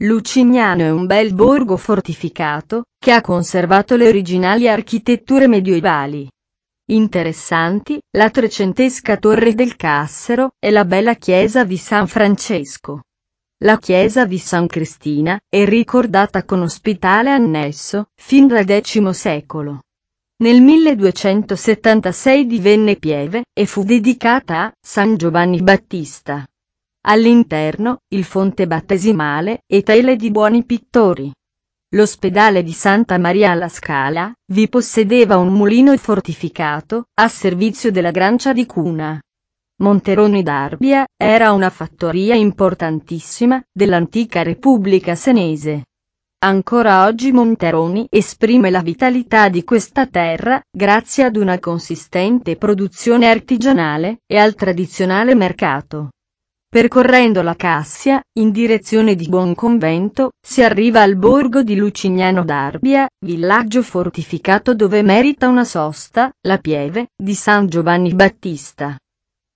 Lucignano è un bel borgo fortificato, che ha conservato le originali architetture medievali. Interessanti, la trecentesca torre del Cassero, e la bella chiesa di San Francesco. La chiesa di San Cristina, è ricordata con ospitale annesso, fin dal X secolo. Nel 1276 divenne pieve, e fu dedicata a San Giovanni Battista. All'interno, il fonte battesimale, e tele di buoni pittori. L'ospedale di Santa Maria alla Scala, vi possedeva un mulino fortificato, a servizio della Grancia di Cunha. Monteroni d'Arbia, era una fattoria importantissima, dell'antica Repubblica Senese. Ancora oggi Monteroni esprime la vitalità di questa terra, grazie ad una consistente produzione artigianale, e al tradizionale mercato. Percorrendo la Cassia, in direzione di Buonconvento, si arriva al borgo di Lucignano d'Arbia, villaggio fortificato dove merita una sosta, la pieve, di San Giovanni Battista.